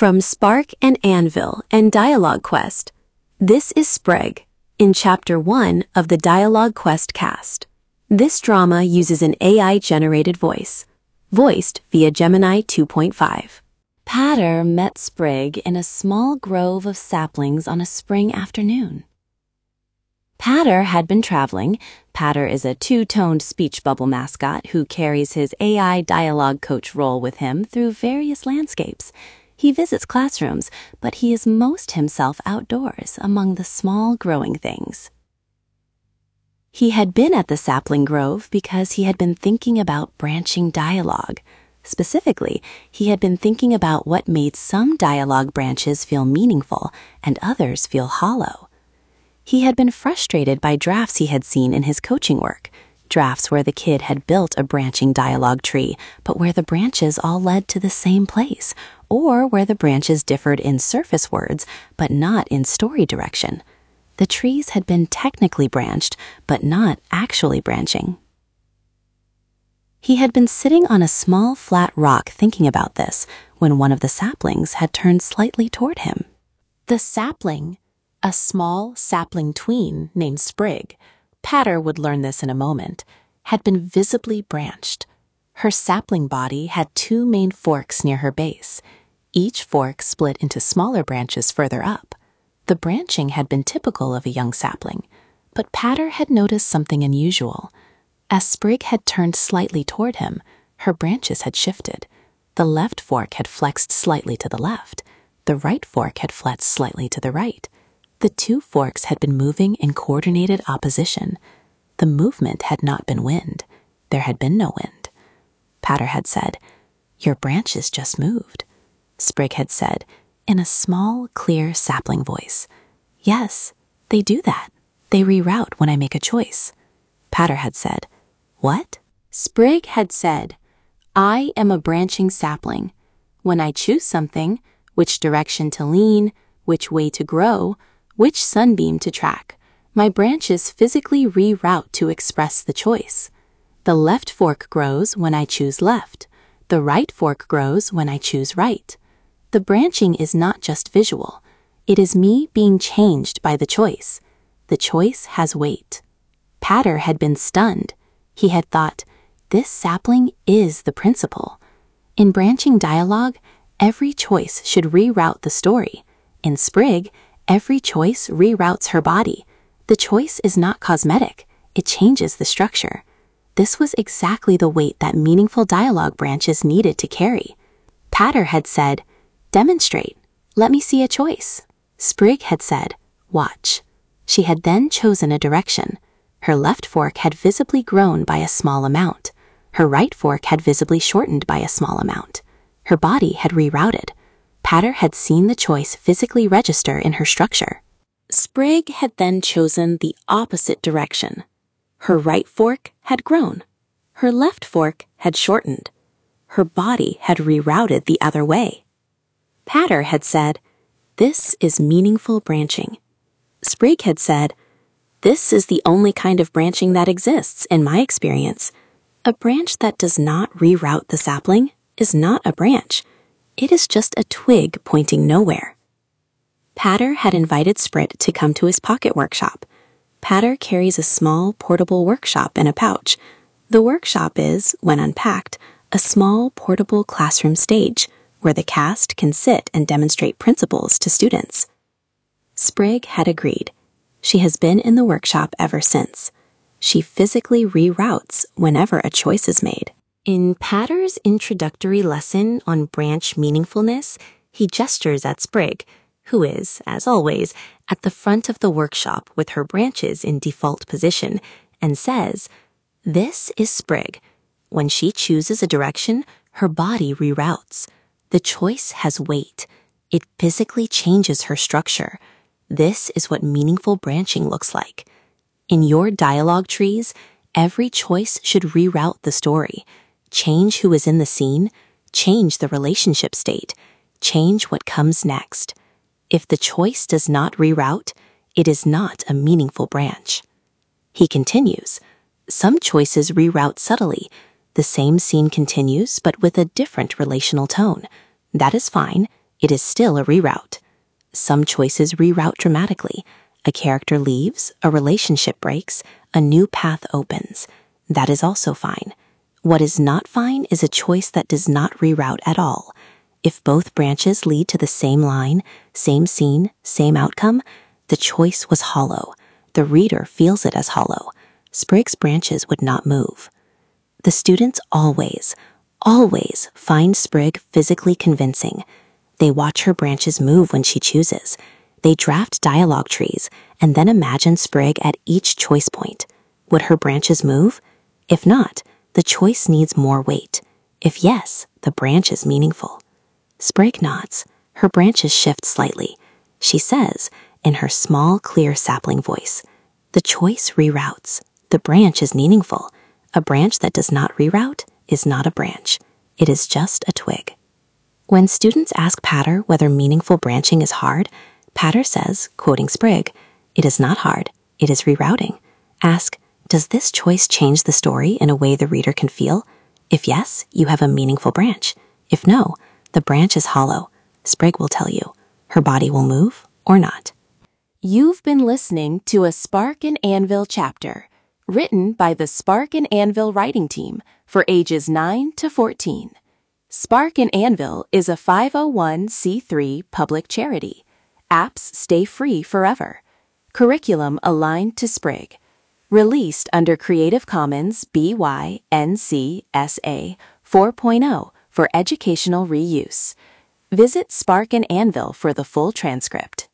From Spark and Anvil and Dialogue Quest, this is Sprague, in Chapter 1 of the Dialogue Quest cast. This drama uses an AI-generated voice, voiced via Gemini 2.5. Patter met Sprague in a small grove of saplings on a spring afternoon. Patter had been traveling. Patter is a two-toned speech bubble mascot who carries his AI dialogue coach role with him through various landscapes. He visits classrooms, but he is most himself outdoors among the small growing things. He had been at the sapling grove because he had been thinking about branching dialogue. Specifically, he had been thinking about what made some dialogue branches feel meaningful and others feel hollow. He had been frustrated by drafts he had seen in his coaching work, drafts where the kid had built a branching dialogue tree, but where the branches all led to the same place, or where the branches differed in surface words, but not in story direction. The trees had been technically branched, but not actually branching. He had been sitting on a small flat rock thinking about this when one of the saplings had turned slightly toward him. The sapling, a small sapling tween named Sprague, Patter would learn this in a moment, had been visibly branched. Her sapling body had two main forks near her base. Each fork split into smaller branches further up. The branching had been typical of a young sapling, but Patter had noticed something unusual. As Sprague had turned slightly toward him, her branches had shifted. The left fork had flexed slightly to the left. The right fork had flexed slightly to the right. The two forks had been moving in coordinated opposition. The movement had not been wind. There had been no wind. Patter had said, "Your branches just moved." Sprague had said, in a small, clear sapling voice, "Yes, they do that. They reroute when I make a choice." Patter had said, "What?" Sprague had said, "I am a branching sapling. When I choose something, which direction to lean, which way to grow, which sunbeam to track, my branches physically reroute to express the choice. The left fork grows when I choose left. The right fork grows when I choose right. The branching is not just visual. It is me being changed by the choice. The choice has weight." Patter had been stunned. He had thought, this sapling is the principle. In branching dialogue, every choice should reroute the story. In Sprague, every choice reroutes her body. The choice is not cosmetic. It changes the structure. This was exactly the weight that meaningful dialogue branches needed to carry. Patter had said, "Demonstrate. Let me see a choice." Sprague had said, "Watch." She had then chosen a direction. Her left fork had visibly grown by a small amount. Her right fork had visibly shortened by a small amount. Her body had rerouted. Patter had seen the choice physically register in her structure. Sprague had then chosen the opposite direction. Her right fork had grown. Her left fork had shortened. Her body had rerouted the other way. Patter had said, "This is meaningful branching." Sprague had said, "This is the only kind of branching that exists, in my experience. A branch that does not reroute the sapling is not a branch. It is just a twig pointing nowhere." Patter had invited Sprit to come to his pocket workshop. Patter carries a small, portable workshop in a pouch. The workshop is, when unpacked, a small, portable classroom stage where the cast can sit and demonstrate principles to students. Sprague had agreed. She has been in the workshop ever since. She physically reroutes whenever a choice is made. In Patter's introductory lesson on branch meaningfulness, he gestures at Sprague, who is, as always, at the front of the workshop with her branches in default position, and says, "This is Sprague. When she chooses a direction, her body reroutes. The choice has weight. It physically changes her structure. This is what meaningful branching looks like. In your dialogue trees, every choice should reroute the story. Change who is in the scene, change the relationship state, change what comes next. If the choice does not reroute, it is not a meaningful branch." He continues, "Some choices reroute subtly. The same scene continues, but with a different relational tone. That is fine. it is still a reroute. Some choices reroute dramatically. A character leaves, a relationship breaks, a new path opens. That is also fine. What is not fine is a choice that does not reroute at all. If both branches lead to the same line, same scene, same outcome, the choice was hollow. The reader feels it as hollow. Sprig's branches would not move. The students always find Sprig physically convincing. They watch her branches move when she chooses. They draft dialogue trees and then imagine Sprig at each choice point. Would her branches move? If not, the choice needs more weight. If yes, the branch is meaningful. Sprig nods. Her branches shift slightly. She says, in her small, clear sapling voice, the choice reroutes. The branch is meaningful. A branch that does not reroute is not a branch. It is just a twig. When students ask Patter whether meaningful branching is hard, Patter says, quoting Sprig, "It is not hard. It is rerouting." Ask, does this choice change the story in a way the reader can feel? If yes, you have a meaningful branch. If no, the branch is hollow. Sprig will tell you. Her body will move or not. You've been listening to a Spark and Anvil chapter, written by the Spark and Anvil writing team for ages 9 to 14. Spark and Anvil is a 501c3 public charity. Apps stay free forever. Curriculum aligned to Sprig. Released under Creative Commons BY-NC-SA 4.0 for educational reuse. Visit Spark and Anvil for the full transcript.